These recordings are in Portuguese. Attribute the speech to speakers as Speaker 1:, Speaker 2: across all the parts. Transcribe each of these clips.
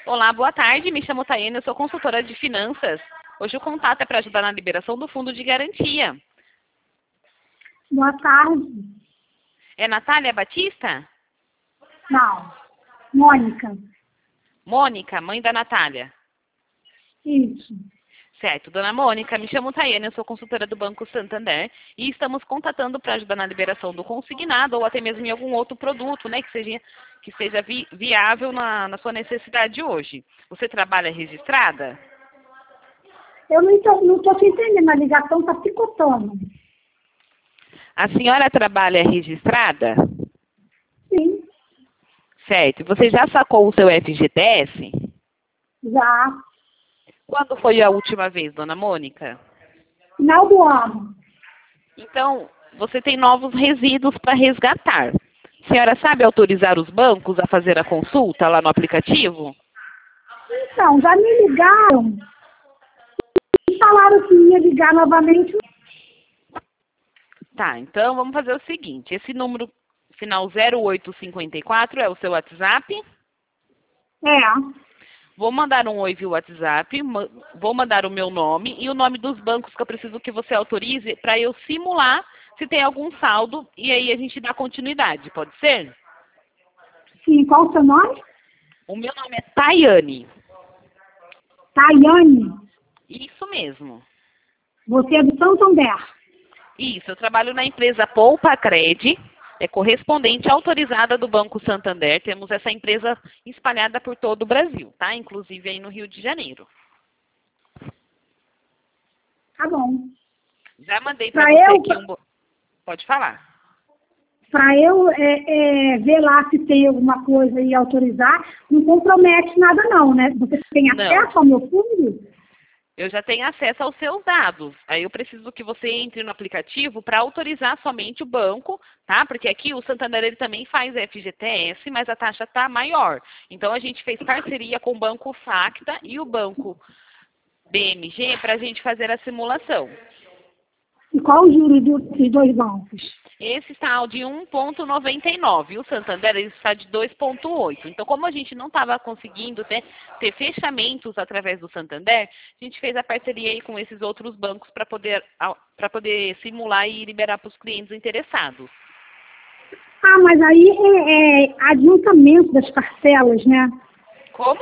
Speaker 1: Olá, boa tarde. Me chamo Taiane, eu sou consultora de finanças. Hoje o contato é para ajudar na liberação do fundo de garantia.
Speaker 2: Boa tarde.
Speaker 1: É Natália Batista?
Speaker 2: Não. Mônica.
Speaker 1: Mônica, mãe da Natália.
Speaker 2: Isso.
Speaker 1: Certo. Dona Mônica, me chamo Taiane, eu sou consultora do Banco Santander e estamos contatando para ajudar na liberação do consignado ou até mesmo em algum outro produto, né, que seja viável na sua necessidade hoje. Você trabalha registrada?
Speaker 2: Eu não tô te entendendo, a ligação está picotando.
Speaker 1: A senhora trabalha registrada?
Speaker 2: Sim,
Speaker 1: Certo. Você já sacou o seu FGTS?
Speaker 2: já.
Speaker 1: Quando foi a última vez, dona Mônica?
Speaker 2: Final do ano.
Speaker 1: Então, você tem novos resíduos para resgatar. A senhora sabe autorizar os bancos a fazer a consulta lá no aplicativo?
Speaker 2: Então, já me ligaram e falaram que ia ligar novamente.
Speaker 1: Tá, então vamos fazer o seguinte. Esse número final 0854 é o seu WhatsApp?
Speaker 2: É.
Speaker 1: Vou mandar um oi via WhatsApp, vou mandar o meu nome e o nome dos bancos que eu preciso que você autorize para eu simular se tem algum saldo e aí a gente dá continuidade, pode ser?
Speaker 2: Sim, qual o seu nome?
Speaker 1: O meu nome é Taiane.
Speaker 2: Taiane.
Speaker 1: Isso mesmo.
Speaker 2: Você é do Santander.
Speaker 1: Isso, eu trabalho na empresa Poupa Cred, é correspondente autorizada do Banco Santander. Temos essa empresa espalhada por todo o Brasil, tá? Inclusive aí no Rio de Janeiro.
Speaker 2: Tá bom.
Speaker 1: Já mandei para você aqui um... Pode falar.
Speaker 2: Para eu ver lá se tem alguma coisa e autorizar, não compromete nada não, né? Você tem acesso ao meu fundo?
Speaker 1: Eu já tenho acesso aos seus dados. Aí eu preciso que você entre no aplicativo para autorizar somente o banco, tá? Porque aqui o Santander ele também faz FGTS, mas a taxa está maior. Então a gente fez parceria com o Banco Facta e o Banco BMG para a gente fazer a simulação.
Speaker 2: E qual o juro dos dois bancos?
Speaker 1: Esse está de 1,99 e o Santander ele está de 2,8. Então, como a gente não estava conseguindo ter fechamentos através do Santander, a gente fez a parceria aí com esses outros bancos para poder simular e liberar para os clientes interessados.
Speaker 2: Ah, mas aí é adiantamento das parcelas, né?
Speaker 1: Como?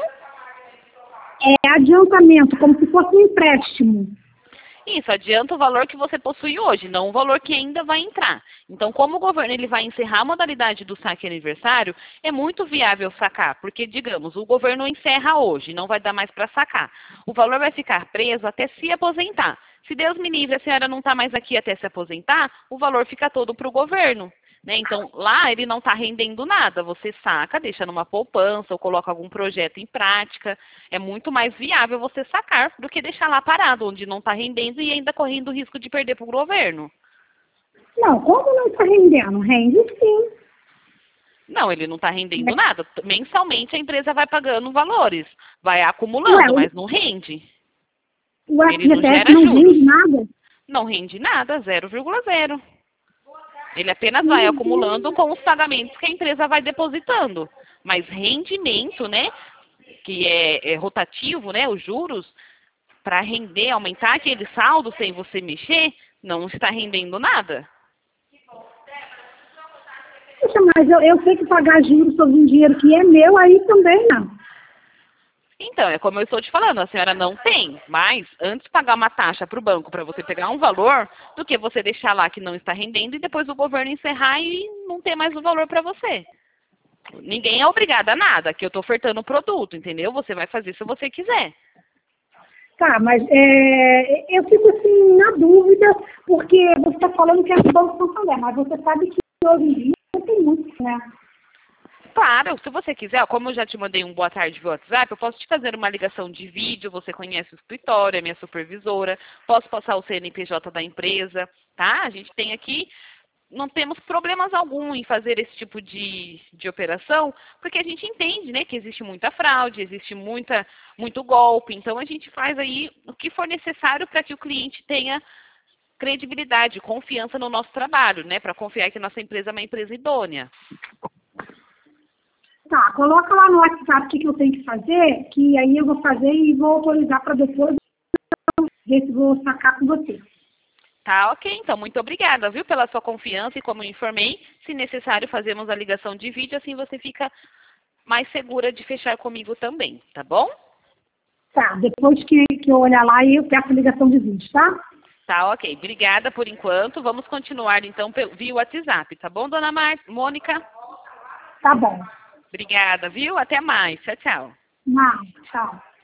Speaker 2: É adiantamento, como se fosse um empréstimo.
Speaker 1: Isso, adianta o valor que você possui hoje, não o valor que ainda vai entrar. Então, como o governo ele vai encerrar a modalidade do saque aniversário, é muito viável sacar, porque, digamos, o governo encerra hoje, não vai dar mais para sacar. O valor vai ficar preso até se aposentar. Se Deus me livre, a senhora não está mais aqui até se aposentar, o valor fica todo para o governo. Né? Então, lá ele não está rendendo nada. Você saca, deixa numa poupança ou coloca algum projeto em prática. É muito mais viável você sacar do que deixar lá parado, onde não está rendendo e ainda correndo o risco de perder para o governo.
Speaker 2: Não, como não está rendendo? Rende sim.
Speaker 1: Não, ele não está rendendo nada. Mensalmente a empresa vai pagando valores, vai acumulando, mas não rende.
Speaker 2: O
Speaker 1: Ele não
Speaker 2: FGTS
Speaker 1: gera
Speaker 2: não
Speaker 1: juros.
Speaker 2: rende nada?
Speaker 1: Não rende nada, 0,0. Ele apenas vai acumulando com os pagamentos que a empresa vai depositando. Mas rendimento, né, que é rotativo, né, os juros, para render, aumentar aquele saldo sem você mexer, não está rendendo nada.
Speaker 2: Poxa, mas eu tenho que pagar juros sobre um dinheiro que é meu, aí também não.
Speaker 1: Então, é como eu estou te falando, a senhora não tem, mas antes pagar uma taxa para o banco para você pegar um valor, do que você deixar lá que não está rendendo e depois o governo encerrar e não ter mais o valor para você. Ninguém é obrigado a nada, que eu estou ofertando o produto, entendeu? Você vai fazer se você quiser.
Speaker 2: Tá, mas eu fico assim na dúvida, porque você está falando que é do Banco Santander, mas você sabe que hoje em dia tem muito, né?
Speaker 1: Claro, se você quiser, como eu já te mandei um boa tarde via WhatsApp, eu posso te fazer uma ligação de vídeo, você conhece o escritório, é minha supervisora, posso passar o CNPJ da empresa, tá? A gente tem aqui, não temos problemas algum em fazer esse tipo de operação, porque a gente entende, né, que existe muita fraude, existe muito golpe, então a gente faz aí o que for necessário para que o cliente tenha credibilidade, confiança no nosso trabalho, né, para confiar que nossa empresa é uma empresa idônea.
Speaker 2: Tá, coloca lá no WhatsApp o que eu tenho que fazer, que aí eu vou fazer e vou autorizar para depois ver se vou sacar com você.
Speaker 1: Tá, ok. Então, muito obrigada, viu, pela sua confiança e como eu informei, se necessário, fazemos a ligação de vídeo, assim você fica mais segura de fechar comigo também, tá bom?
Speaker 2: Tá, depois que eu olhar lá, eu peço a ligação de vídeo, tá?
Speaker 1: Tá, ok. Obrigada por enquanto. Vamos continuar, então, via WhatsApp, tá bom, dona Mônica?
Speaker 2: Tá bom.
Speaker 1: Obrigada, viu? Até mais. Tchau, tchau.
Speaker 2: Não, tchau.